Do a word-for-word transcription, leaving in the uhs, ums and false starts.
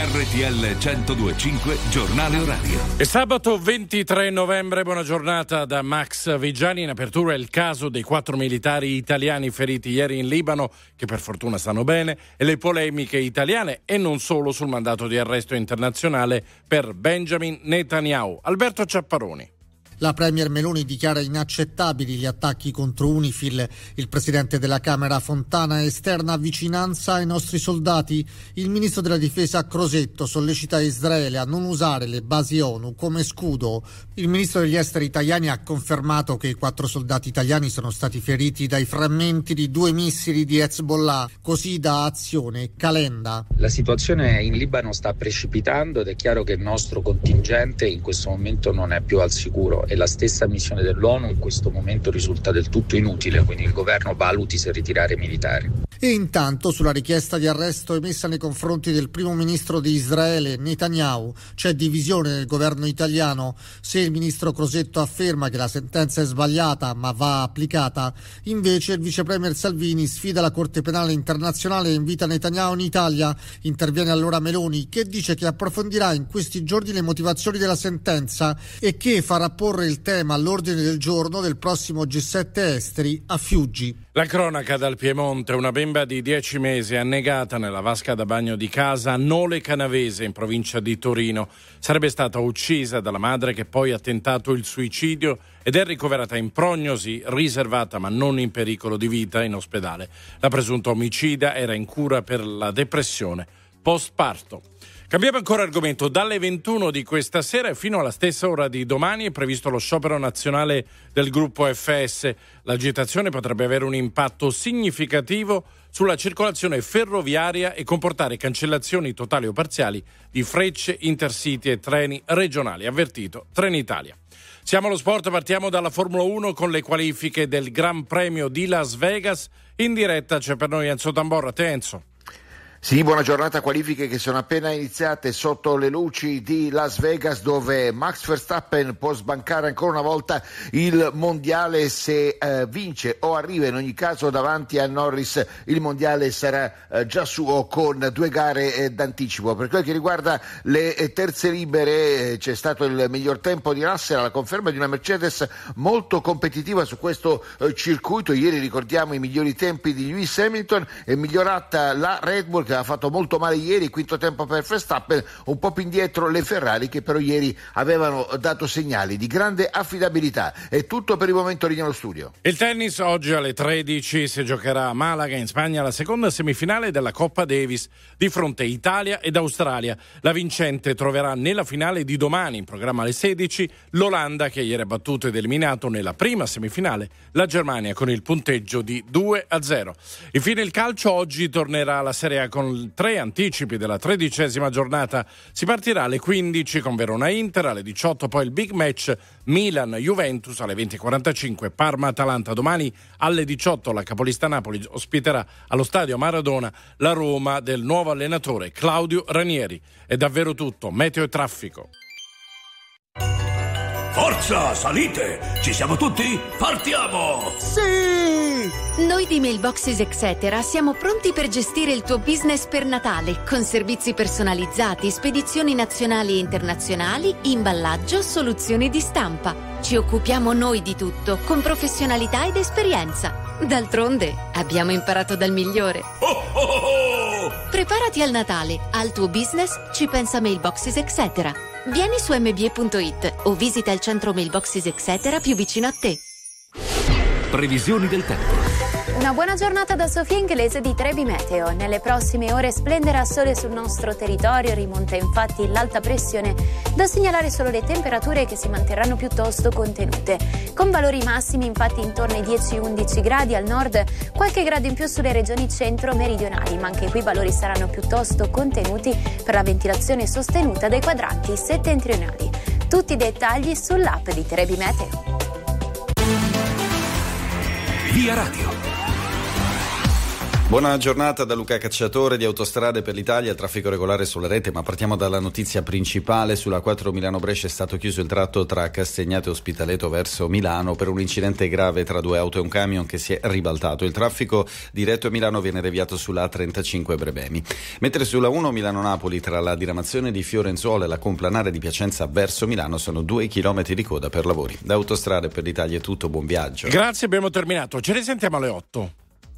R T L centodue e cinque giornale orario. È sabato ventitré novembre, buona giornata da Max Vigiani. In apertura il caso dei quattro militari italiani feriti ieri in Libano, che per fortuna stanno bene, e le polemiche italiane e non solo sul mandato di arresto internazionale per Benjamin Netanyahu. Alberto Ciapparoni. La premier Meloni dichiara inaccettabili gli attacchi contro UNIFIL. Il presidente della Camera Fontana esterna vicinanza ai nostri soldati. Il ministro della difesa Crosetto sollecita Israele a non usare le basi ONU come scudo. Il ministro degli esteri italiani ha confermato che i quattro soldati italiani sono stati feriti dai frammenti di due missili di Hezbollah, così da Azione Calenda. La situazione in Libano sta precipitando ed è chiaro che il nostro contingente in questo momento non è più al sicuro. E la stessa missione dell'ONU in questo momento risulta del tutto inutile, quindi il governo valuti se ritirare militari. E intanto sulla richiesta di arresto emessa nei confronti del primo ministro di Israele Netanyahu c'è divisione nel governo italiano. Se il ministro Crosetto afferma che la sentenza è sbagliata ma va applicata, invece il vicepremier Salvini sfida la Corte Penale Internazionale e invita Netanyahu in Italia. Interviene allora Meloni, che dice che approfondirà in questi giorni le motivazioni della sentenza e che farà porre il tema all'ordine del giorno del prossimo G sette esteri a Fiuggi. La cronaca dal Piemonte: una bimba di dieci mesi annegata nella vasca da bagno di casa a Nole Canavese in provincia di Torino. Sarebbe stata uccisa dalla madre, che poi ha tentato il suicidio ed è ricoverata in prognosi riservata ma non in pericolo di vita in ospedale. La presunta omicida era in cura per la depressione postparto. Cambiamo ancora argomento. Dalle ventuno di questa sera e fino alla stessa ora di domani è previsto lo sciopero nazionale del gruppo F S. L'agitazione potrebbe avere un impatto significativo sulla circolazione ferroviaria e comportare cancellazioni totali o parziali di frecce, intercity e treni regionali, avvertito Trenitalia. Siamo allo sport, partiamo dalla Formula uno con le qualifiche del Gran Premio di Las Vegas. In diretta c'è per noi Enzo Tamborra. Te Enzo. Sì, buona giornata. Qualifiche che sono appena iniziate sotto le luci di Las Vegas, dove Max Verstappen può sbancare ancora una volta il mondiale se eh, vince o arriva in ogni caso davanti a Norris. Il mondiale sarà eh, già suo con due gare eh, d'anticipo. Per quel che riguarda le eh, terze libere eh, c'è stato il miglior tempo di Russell, la conferma di una Mercedes molto competitiva su questo eh, circuito. Ieri ricordiamo i migliori tempi di Lewis Hamilton, è migliorata la Red Bull, che ha fatto molto male ieri, quinto tempo per Verstappen, un po' più indietro le Ferrari, che però ieri avevano dato segnali di grande affidabilità. È tutto per il momento, lì nello studio. Il tennis: oggi alle tredici si giocherà a Malaga in Spagna la seconda semifinale della Coppa Davis, di fronte Italia ed Australia. La vincente troverà nella finale di domani, in programma alle sedici, l'Olanda, che ieri ha battuto ed eliminato nella prima semifinale la Germania con il punteggio di due a zero. Infine il calcio: oggi tornerà la Serie A con tre anticipi della tredicesima giornata. Si partirà alle quindici con Verona-Inter, alle diciotto poi il big match Milan-Juventus, alle venti e quarantacinque Parma-Atalanta. Domani alle diciotto la capolista Napoli ospiterà allo stadio Maradona la Roma del nuovo allenatore Claudio Ranieri. È davvero tutto. Meteo e traffico. Forza, salite! Ci siamo tutti? Partiamo! Sì! Noi di Mailboxes Etc. siamo pronti per gestire il tuo business per Natale, con servizi personalizzati, spedizioni nazionali e internazionali, imballaggio, soluzioni di stampa. Ci occupiamo noi di tutto, con professionalità ed esperienza. D'altronde, abbiamo imparato dal migliore. Oh, oh, oh! Preparati al Natale, al tuo business ci pensa Mailboxes Etc. Vieni su m b e punto i t o visita il centro Mailboxes Etc. più vicino a te. Previsioni del tempo. Una buona giornata da Sofia Inglese di Trebi Meteo. Nelle prossime ore splenderà sole sul nostro territorio, rimonta infatti l'alta pressione. Da segnalare solo le temperature, che si manterranno piuttosto contenute, con valori massimi infatti intorno ai dieci undici gradi al nord, qualche grado in più sulle regioni centro-meridionali, ma anche qui i valori saranno piuttosto contenuti per la ventilazione sostenuta dai quadranti settentrionali. Tutti i dettagli sull'app di Trebi Meteo. Via Radio. Buona giornata da Luca Cacciatore di Autostrade per l'Italia. Traffico regolare sulla rete, ma partiamo dalla notizia principale. Sulla quattro Milano-Brescia è stato chiuso il tratto tra Castagnato e Ospitaletto verso Milano per un incidente grave tra due auto e un camion che si è ribaltato. Il traffico diretto a Milano viene deviato sulla A trentacinque Brebemi. Mentre sulla uno Milano-Napoli, tra la diramazione di Fiorenzuola e la complanare di Piacenza verso Milano, sono due chilometri di coda per lavori. Da Autostrade per l'Italia è tutto, buon viaggio. Grazie, abbiamo terminato. Ci risentiamo alle otto.